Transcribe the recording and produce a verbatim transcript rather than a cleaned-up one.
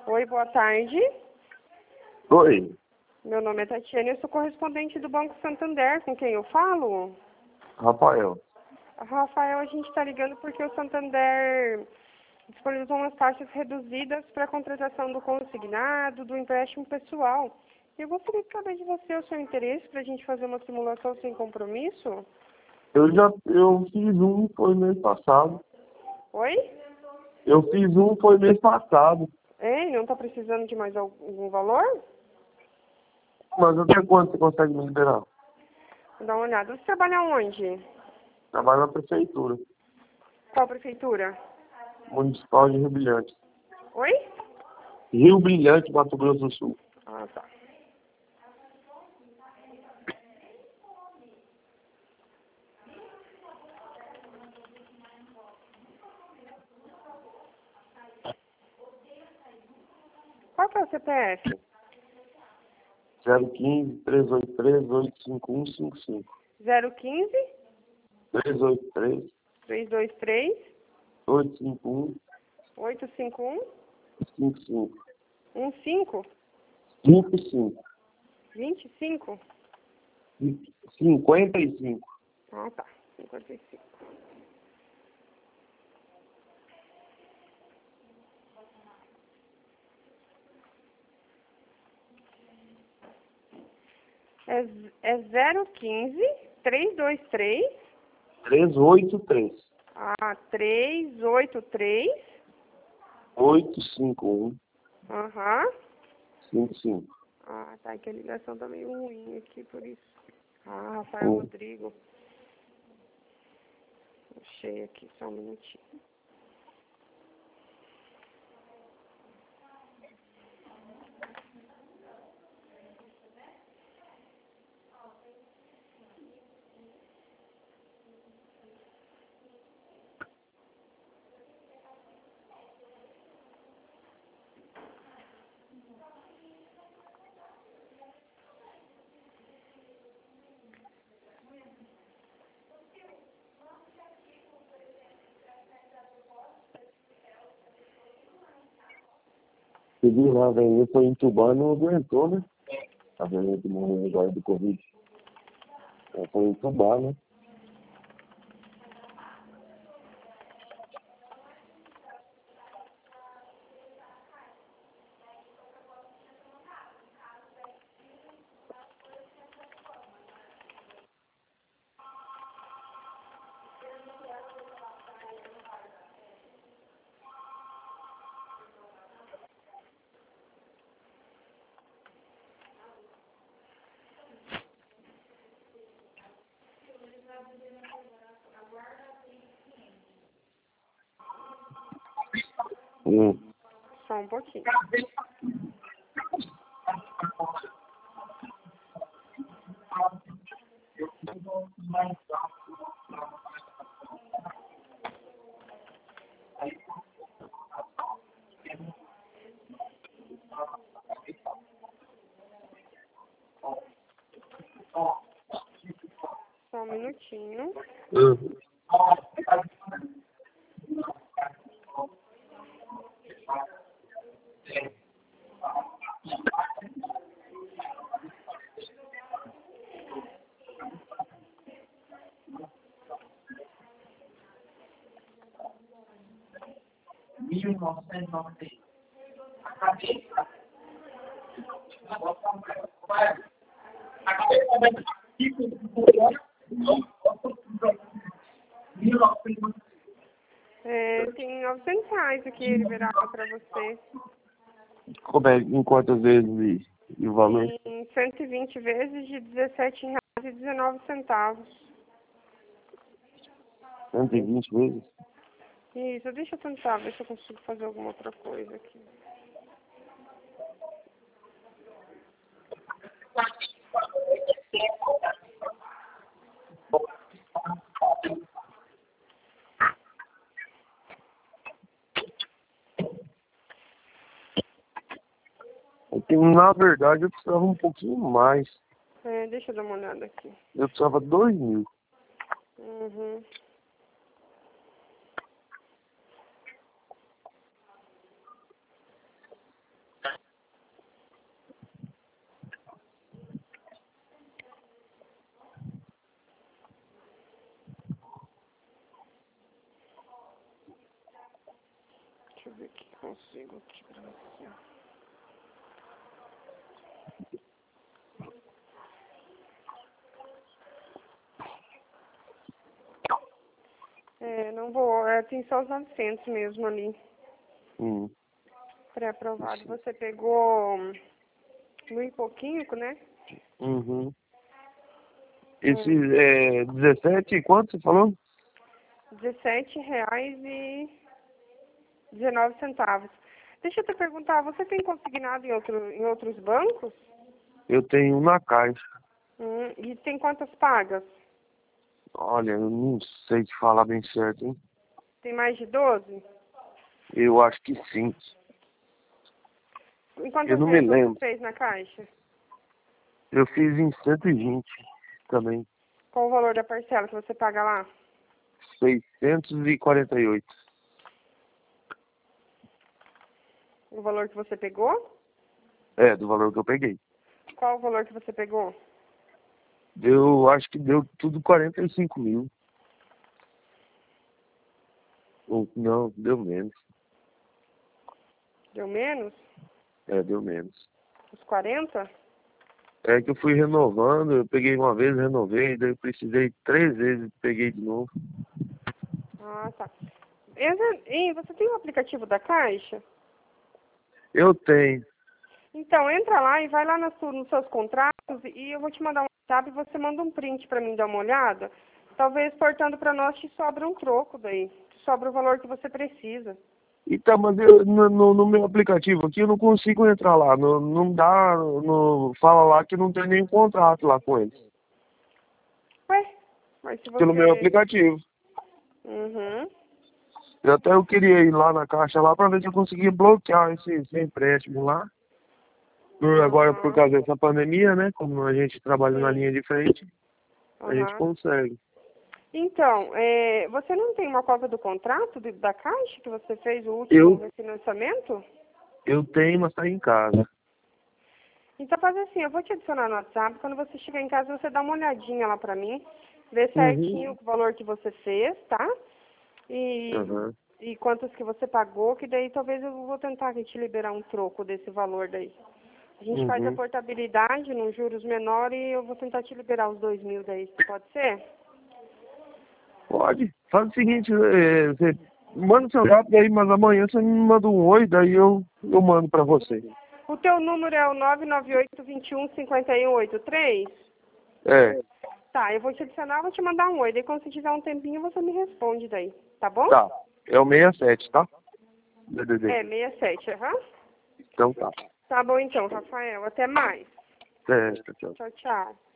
Oi, boa tarde. Oi, Meu nome é Tatiana e eu sou correspondente do Banco Santander. Com quem eu falo? Rafael. Rafael, a gente está ligando porque o Santander disponibilizou umas taxas reduzidas para a contratação do consignado, do empréstimo pessoal. Eu gostaria de saber de você o seu interesse para a gente fazer uma simulação sem compromisso. Eu já eu fiz um, foi mês passado. Oi? Eu fiz um, foi mês passado. Ei, não está precisando de mais algum valor? Mas até quando você consegue me liberar? Vou dar uma olhada. Você trabalha onde? Trabalho na prefeitura Qual prefeitura? municipal de Rio Brilhante. Oi? Rio Brilhante, Mato Grosso do Sul. Ah, tá. Qual que é o C P F? zero um cinco, três oito três, oito cinco um cinco cinco. zero um cinco, três oito três, três dois três, oito cinco um oito cinco um, cinco cinco. um cinco, cinco cinco. vinte e cinco. cinquenta e cinco. Ah, tá. cinquenta e cinco. É, é zero um cinco, três dois três, três oito três, ah, três oito três, oito cinco um aham. cinco cinco. Ah, tá, que a ligação tá meio ruim aqui, por isso. Ah, Rafael Hum. Rodrigo. Achei aqui, só um minutinho. Você viu lá, velho, foi entubar, não aguentou, né? Tá vendo que morreu agora do Covid. É, foi entubar, né? Hum. Só um pouquinho. Só um minutinho. Hum. mil novecentos e noventa e um. É, tem novecentos reais aqui liberado para você. Como é, em quantas vezes e, e o valor? Em cento e vinte vezes de dezessete reais e dezenove centavos. cento e vinte vezes? Isso, deixa eu tentar ver se eu consigo fazer alguma outra coisa aqui. É que, na verdade, eu precisava um pouquinho mais. É, deixa eu dar uma olhada aqui. Eu precisava dois mil. Uhum. Deixa eu ver o que consigo aqui pra você. É, não vou. É, tem só os novecentos mesmo ali. Hum. Pré-aprovado. Você pegou mil e pouquinho, né? Uhum. Esse é dezessete, quanto você falou? dezessete reais e dezenove centavos. Deixa eu te perguntar, você tem consignado em, outro, em outros bancos? Eu tenho um na Caixa. Hum, e tem quantas pagas? Olha, eu não sei te falar bem certo, hein? Tem mais de doze? Eu acho que sim. Em quantas Eu não me vezes lembro. você fez na Caixa? Eu fiz em cento e vinte também. Qual o valor da parcela que você paga lá? seiscentos e quarenta e oito. O valor que você pegou? É, do valor que eu peguei. Qual o valor que você pegou? Deu, acho que deu tudo quarenta e cinco mil. Ou não, deu menos. Deu menos? É, deu menos. Uns quarenta? É que eu fui renovando, eu peguei uma vez, renovei, daí eu precisei três vezes, peguei de novo. Ah, tá. Entra- Hein, você tem o aplicativo da Caixa? Eu tenho. Então, entra lá e vai lá nas su- nos seus contratos e eu vou te mandar um WhatsApp e você manda um print para mim dar uma olhada. Talvez portando para nós te sobra um troco daí. Te sobra o valor que você precisa. Então, mas eu, no, no- no meu aplicativo aqui eu não consigo entrar lá. Não, não dá, no, fala lá que não tem nenhum contrato lá com eles. Ué, mas se Pelo meu você... aplicativo. Uhum. Eu até eu queria ir lá na caixa lá para ver se eu conseguia bloquear esse, esse empréstimo lá. Por, agora por Aham. causa dessa pandemia, né? Como a gente trabalha na Sim. linha de frente, a gente Aham. consegue. Então, é, você não tem uma cópia do contrato de- da Caixa que você fez o último Eu, refinanciamento? eu tenho, mas tá em casa. Então faz assim, eu vou te adicionar no WhatsApp, quando você chegar em casa você dá uma olhadinha lá pra mim, vê certinho Uhum. o valor que você fez, tá? E, Uhum. e quantos que você pagou, que daí talvez eu vou tentar te liberar um troco desse valor daí. A gente faz a Uhum. portabilidade nos juros menores e eu vou tentar te liberar os dois mil daí, pode ser? Pode. Faz o seguinte, é, você manda o seu zap aí, mas amanhã você me manda um oi, daí eu, eu mando pra você. O teu número é o nove nove oito, dois um, cinco um oito três? É, Tá, eu vou te adicionar, vou te mandar um oi. Daí quando você tiver um tempinho, você me responde daí, tá bom? tá. É o sessenta e sete, tá? D D D. É, sessenta e sete, aham. Então tá. Tá bom então, Rafael. Até mais. É, tchau. Tchau, tchau.